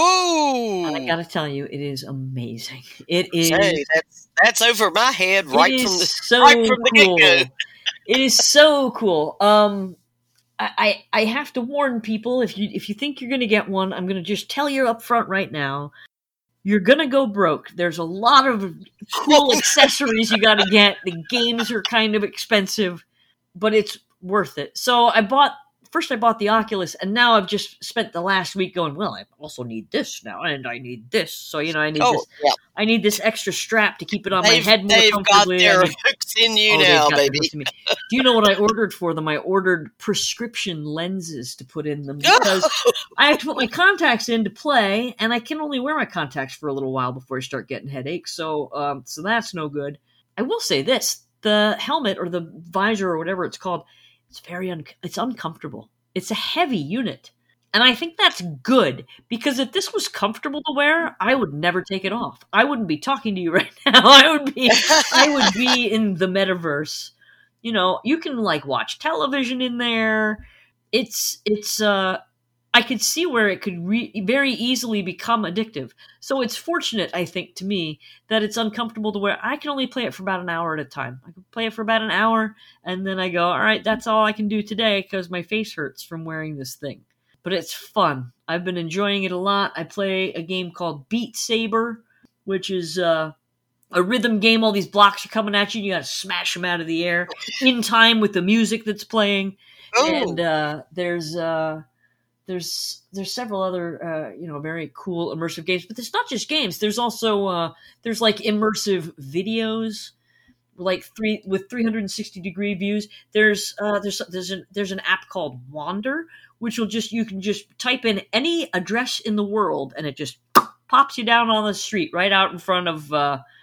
Ooh. And I gotta tell you, it is amazing. It is. Hey, that's that's over my head right it from is the so right from the cool. get-go. It is so cool. Um, I, I I have to warn people, if you if you think you're gonna get one, I'm gonna just tell you up front right now, you're gonna go broke. There's a lot of cool accessories you gotta get. The games are kind of expensive, but it's worth it. So I bought first I bought the Oculus, and now I've just spent the last week going, well, I also need this now, and I need this. So, you know, I need Oh, this yeah. I need this extra strap to keep it on They've, my head more they've got comfortably. I their need- hooks in you Oh, they've now, got their baby. hooks in me. Do you know what I ordered for them? I ordered prescription lenses to put in them because I have to put my contacts in to play, and I can only wear my contacts for a little while before I start getting headaches. So, um, so that's no good. I will say this: the helmet or the visor or whatever it's called, it's very un- it's uncomfortable. It's a heavy unit. And I think that's good, because if this was comfortable to wear, I would never take it off. I wouldn't be talking to you right now. I would be I would be in the metaverse. You know, you can like watch television in there. It's it's uh I could see where it could re- very easily become addictive. So it's fortunate, I think, to me, that it's uncomfortable to wear. I can only play it for about an hour at a time. I can play it for about an hour, and then I go, all right, that's all I can do today because my face hurts from wearing this thing. But it's fun. I've been enjoying it a lot. I play a game called Beat Saber, which is uh, a rhythm game. All these blocks are coming at you, and you got to smash them out of the air in time with the music that's playing. Oh, And uh, there's uh, there's there's several other uh, you know very cool immersive games. But there's not just games. There's also uh, there's like immersive videos, like three with three hundred sixty degree views. There's uh, there's there's an there's an app called Wander, which will just you can just type in any address in the world, and it just pops you down on the street right out in front of uh,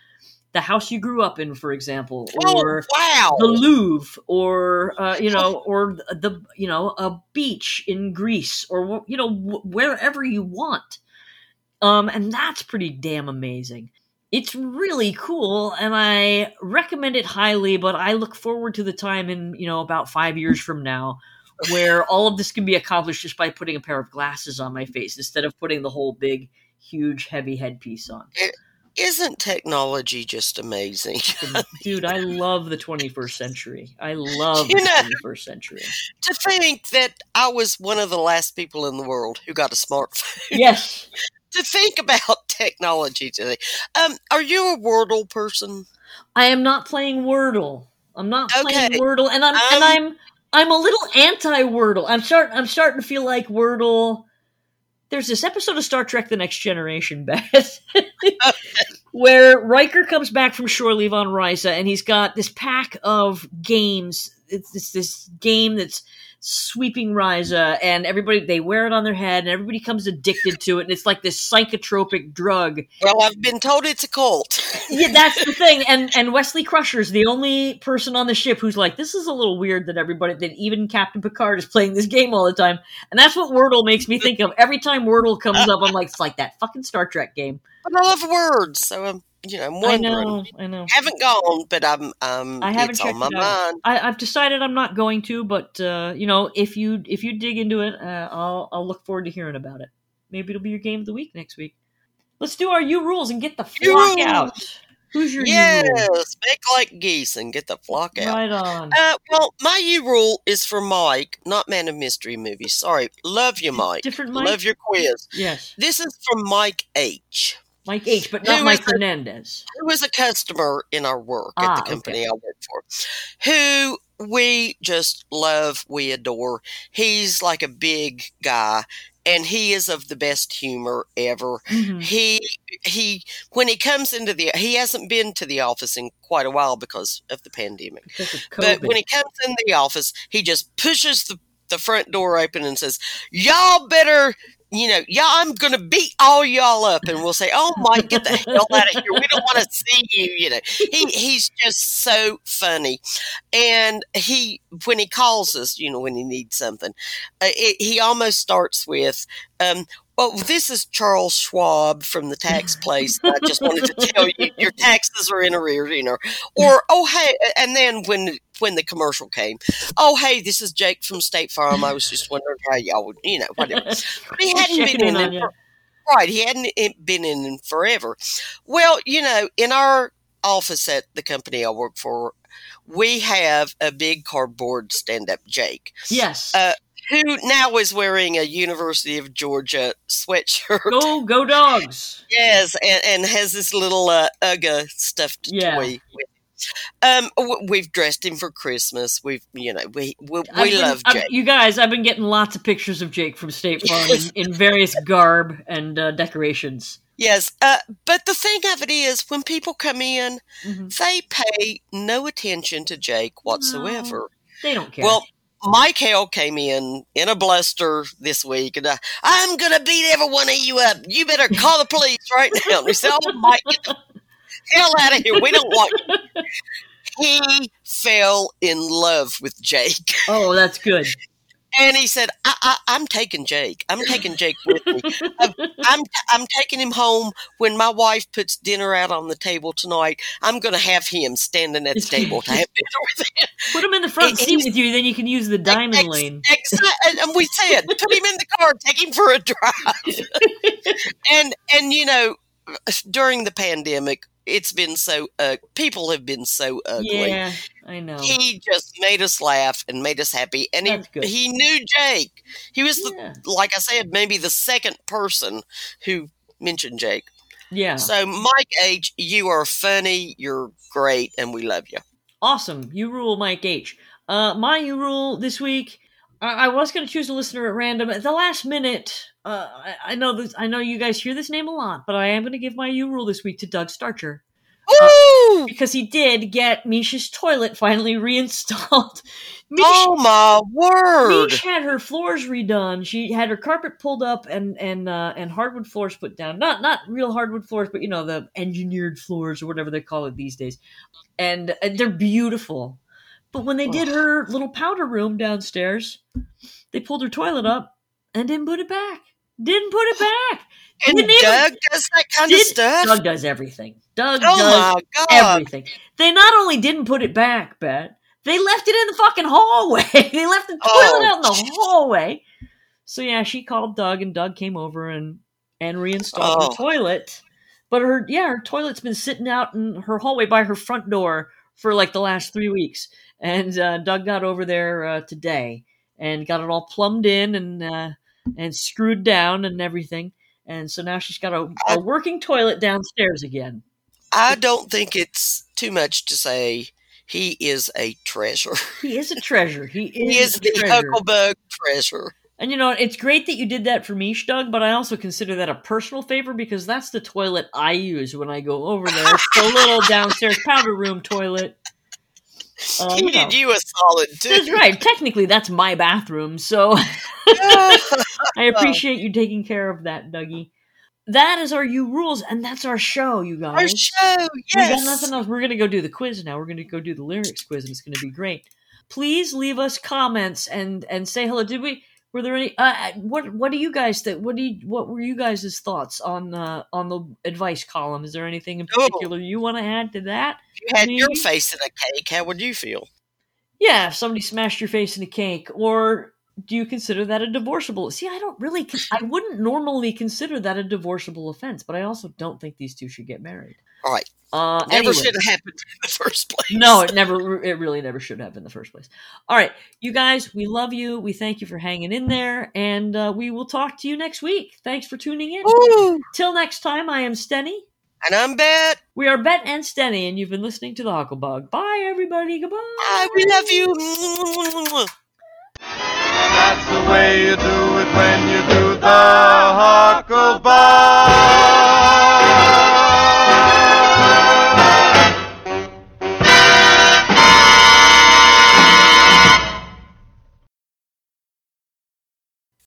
the house you grew up in, for example, Oh, or wow. the Louvre, or uh, you know, or the you know a beach in Greece, or you know wh- wherever you want. Um, and that's pretty damn amazing. It's really cool, and I recommend it highly. But I look forward to the time in you know about five years from now, where all of this can be accomplished just by putting a pair of glasses on my face instead of putting the whole big, huge, heavy headpiece on. It, isn't technology just amazing? And, dude, I love the twenty-first century. I love You the know- twenty-first century. To think that I was one of the last people in the world who got a smartphone. Yes. To think about technology today. Um, are you a Wordle person? I am not playing Wordle. I'm not playing Okay. Wordle, and I'm Um, and I'm I'm a little anti Wordle. I'm start I'm starting to feel like Wordle. There's this episode of Star Trek: The Next Generation, Beth, where Riker comes back from shore leave on Risa, and he's got this pack of games. It's this this game that's sweeping Risa, and everybody they wear it on their head, and everybody becomes addicted to it, and it's like this psychotropic drug. Well, I've been told it's a cult. Yeah, that's the thing. And and Wesley Crusher's the only person on the ship who's like, this is a little weird that everybody, that even Captain Picard is playing this game all the time. And that's what Wordle makes me think of. Every time Wordle comes up, I'm like, it's like that fucking Star Trek game. But I love words, so I'm, you know, I'm I wondering. know, I know. Haven't gone, but I'm, um, I haven't it's checked on my it out. mind. I, I've decided I'm not going to, but uh, you know, if you if you dig into it, uh, I'll I'll look forward to hearing about it. Maybe it'll be your game of the week next week. Let's do our U rules and get the U flock rules. out. Who's your U rule? Yes, make like geese and get the flock out. Right on. Uh, well, my U rule is for Mike, not Man of Mystery movies. Sorry, love you, Mike. Different Mike? Love your quiz. Yes, This is from Mike H, Mike H, but not Who Mike is the- Fernandez. who is a customer in our work Ah, at the company I work for, who we just love, we adore. He's like a big guy, and he is of the best humor ever. Mhm. He he when he comes into the he hasn't been to the office in quite a while because of the pandemic. Because of But COVID. when he comes in the office, he just pushes the, the front door open and says, "Y'all better, you know, y'all, I'm going to beat all y'all up." And we'll say, "Oh, Mike, get the hell out of here. We don't want to see you." You know, he, he's just so funny. And he, when he calls us, you know, when he needs something, uh, it, he almost starts with, um, "Well, this is Charles Schwab from the tax place. I just wanted to tell you your taxes are in arrears," you know. Or, "Oh, hey," and then when when the commercial came, "Oh, hey, this is Jake from State Farm. I was just wondering how y'all would, you know, whatever." But he hadn't Checking been in in, on in you. for, right. He hadn't in- been in in forever. Well, you know, in our office at the company I work for, we have a big cardboard stand-up Jake, Yes. Uh, who now is wearing a University of Georgia sweatshirt. go, go dogs. Yes, and, and has this little uh, Ugga stuffed Yeah. toy with him. Um, w- we've dressed him for Christmas. We've, you know, we we, I've we been- love I've- Jake. You guys, I've been getting lots of pictures of Jake from State Farm in, in various garb and uh, decorations. Yes, uh, but the thing of it is, when people come in, Mhm. they pay no attention to Jake whatsoever. They don't care. Well, Mike Hale came in in a bluster this week, and uh, "I'm going to beat every one of you up. You better call the police right now." And we said, "Oh, Mike, get the hell out of here. We don't want you." He fell in love with Jake. oh, that's good. And he said, I, I, I'm taking Jake. I'm taking Jake with me. I'm, I'm, I'm taking him home. When my wife puts dinner out on the table tonight, I'm going to have him standing at the table to have dinner with him." Put him in the front And seat he's- with you, then you can use the diamond Ex- lane. exa- and, and we said, put him in the car, take him for a drive. and, and, you know, during the pandemic, it's been so, uh, people have been so ugly. Yeah, I know. He just made us laugh and made us happy. And That's good. he, he knew Jake. He was, the, Yeah. like I said, maybe the second person who mentioned Jake. Yeah. So, Mike H., you are funny, you're great, and we love you. Awesome. You rule, Mike H. Uh, my you rule this week. I, I was going to choose a listener at random at the last minute. Uh, I, I know this. I know you guys hear this name a lot, but I am going to give my you rule this week to Doug Starcher. Woo! Woo! Because he did get Misha's toilet finally reinstalled. Misha, Oh my word! Mish had her floors redone. She had her carpet pulled up and and uh, and hardwood floors put down. Not not real hardwood floors, but you know, the engineered floors or whatever they call it these days. And, and they're beautiful. But when they did her little powder room downstairs, they pulled her toilet up and didn't put it back. Didn't put it back. And Didn't even- Doug does that kind of did- stuff? Doug does everything. Doug Oh does my God. everything. They not only didn't put it back, Bet, they left it in the fucking hallway. They left the toilet Oh, out in the hallway. So yeah, she called Doug, and Doug came over and and reinstalled Oh. her toilet. But her yeah, her toilet's been sitting out in her hallway by her front door for like the last three weeks. And uh, Doug got over there uh, today and got it all plumbed in and uh, and screwed down and everything. And so now she's got a, a working toilet downstairs again. I don't think it's too much to say he is a treasure. He is a treasure. He is, He is a the treasure. Hucklebug treasure. And you know, it's great that you did that for me, Doug, but I also consider that a personal favor because that's the toilet I use when I go over there. It's the little downstairs powder room toilet. Uh, he you know. did you a solid, too. That's right. Technically, that's my bathroom, so I appreciate you taking care of that, Dougie. That is our You Rules, and that's our show, you guys. Our show, We yes. got nothing else. We're going to go do the quiz now. We're going to go do the lyrics quiz, and it's going to be great. Please leave us comments and, and say hello. Did we? Were there any? Uh, what What do you guys think? What do you, What were you guys' thoughts on uh, on the advice column? Is there anything in Oh. particular you want to add to that? If you had Me? your face in a cake, how would you feel? Yeah, if somebody smashed your face in a cake, or do you consider that a divorceable? See, I don't really, con- I wouldn't normally consider that a divorceable offense, but I also don't think these two should get married. All right. Uh, Never anyway. should have happened in the first place. No, it never, it really never should have in the first place. All right, you guys, we love you. We thank you for hanging in there, and uh, we will talk to you next week. Thanks for tuning in. Woo! Till next time, I am Stenny. And I'm Bet. We are Bet and Stenny, and you've been listening to the Hucklebug. Bye, everybody. Goodbye. Bye. We love you. That's the way you do it when you do the Hucklebug.